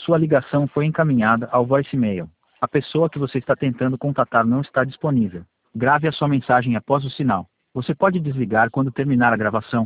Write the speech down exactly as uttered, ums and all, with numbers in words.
Sua ligação foi encaminhada ao voicemail. A pessoa que você está tentando contatar não está disponível. Grave a sua mensagem após o sinal. Você pode desligar quando terminar a gravação.